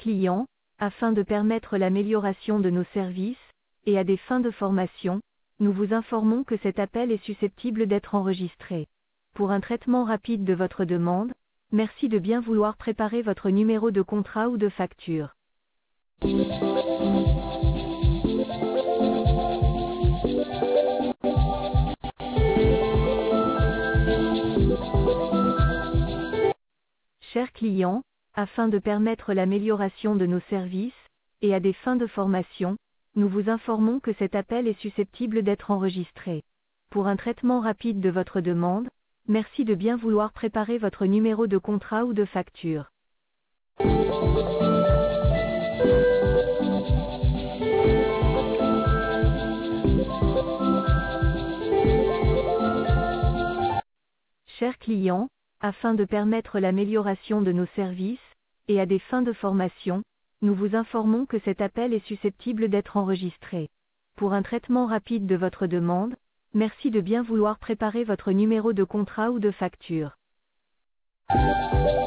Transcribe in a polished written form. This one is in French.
client, afin de permettre l'amélioration de nos services, et à des fins de formation, nous vous informons que cet appel est susceptible d'être enregistré. Pour un traitement rapide de votre demande, merci de bien vouloir préparer votre numéro de contrat ou de facture. Chers clients, afin de permettre l'amélioration de nos services, et à des fins de formation, nous vous informons que cet appel est susceptible d'être enregistré. Pour un traitement rapide de votre demande, merci de bien vouloir préparer votre numéro de contrat ou de facture. Chers clients, afin de permettre l'amélioration de nos services, et à des fins de formation, nous vous informons que cet appel est susceptible d'être enregistré. Pour un traitement rapide de votre demande, merci de bien vouloir préparer votre numéro de contrat ou de facture.